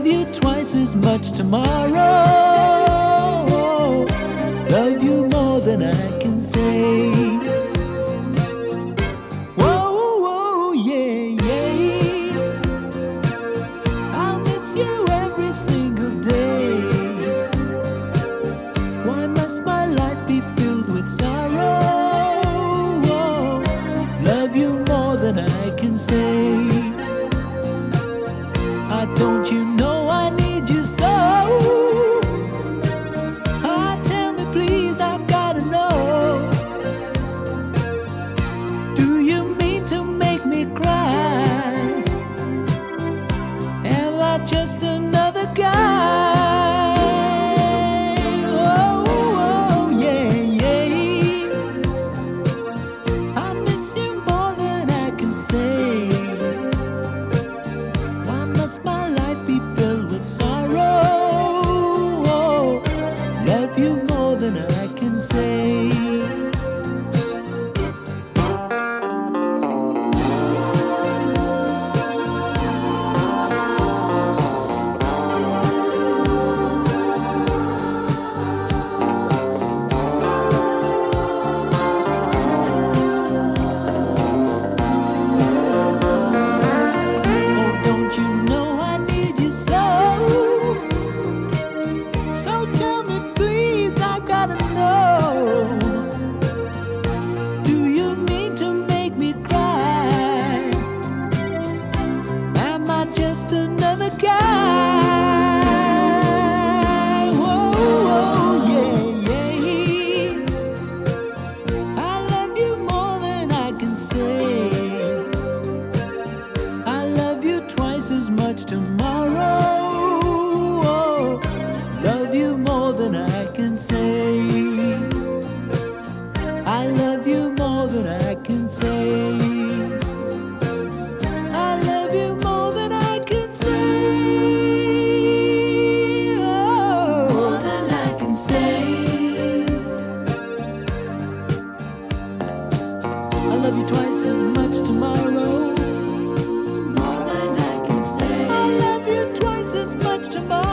Love you twice as much tomorrow. Love you more than I can say. Whoa, whoa, yeah, yeah. I'll miss you every single day. Why must my life be filled with sorrow? Love you more than I can say. Don't you know I need you so? Tell me please, I've gotta know. Do you mean to make me cry? Am I just another guy? Oh, oh, yeah, yeah. I miss you more than I can say. Why must my life be filled with sorrow? Love you more than I can say. Just another guy. Whoa, whoa, yeah, yeah. I love you more than I can say. I love you twice as much tomorrow. Love you more than I can say. I love you more than I can say. I love you twice as much tomorrow. More than I can say. I love you twice as much tomorrow.